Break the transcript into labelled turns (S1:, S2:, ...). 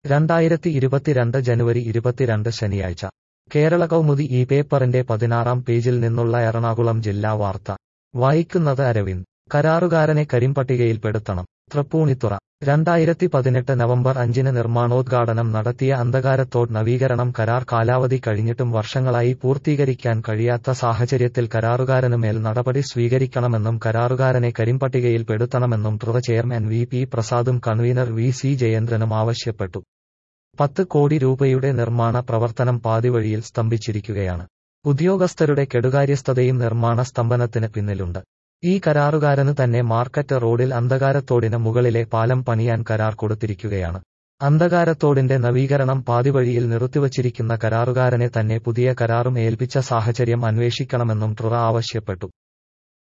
S1: 2022 ജനുവരി 22 ശനിയാഴ്ച കേരള കൗമുദി ഈ പേപ്പറിന്റെ 16-ാം പേജിൽ നിന്നുള്ള എറണാകുളം ജില്ലാ വാർത്ത വായിക്കുന്നത് അരവിന്ദ്. കരാറുകാരനെ കരിമ്പട്ടികയിൽപ്പെടുത്തണം. തൃപ്പൂണിത്തുറ 2018 നവംബർ 5-ന് നിർമ്മാണോദ്ഘാടനം നടത്തിയ അന്ധകാരത്തോട് നവീകരണം കരാർ കാലാവധി കഴിഞ്ഞിട്ടും വർഷങ്ങളായി പൂർത്തീകരിക്കാൻ കഴിയാത്ത സാഹചര്യത്തിൽ കരാറുകാരനുമേൽ നടപടി സ്വീകരിക്കണമെന്നും കരാറുകാരനെ കരിമ്പട്ടികയിൽപ്പെടുത്തണമെന്നും ട്രറ ചെയർമാൻ വി പി പ്രസാദും കൺവീനർ വി സി ജയേന്ദ്രനും ആവശ്യപ്പെട്ടു. 10 കോടി രൂപയുടെ നിർമ്മാണ പ്രവർത്തനം പാതിവഴിയിൽ സ്തംഭിച്ചിരിക്കുകയാണ്. ഉദ്യോഗസ്ഥരുടെ കെടുകാര്യസ്ഥതയും നിർമ്മാണ സ്തംഭനത്തിന് പിന്നിലുണ്ട്. ഈ കരാറുകാരന് തന്നെ മാർക്കറ്റ് റോഡിൽ അന്ധകാരത്തോടിന് മുകളിലെ പാലം പണിയാൻ കരാർ കൊടുത്തിരിക്കുകയാണ്. അന്ധകാരത്തോടിന്റെ നവീകരണം പാതിവഴിയിൽ നിർത്തിവച്ചിരിക്കുന്ന കരാറുകാരനെ തന്നെ പുതിയ കരാറും ഏൽപ്പിച്ച സാഹചര്യം അന്വേഷിക്കണമെന്നും ട്രറ ആവശ്യപ്പെട്ടു.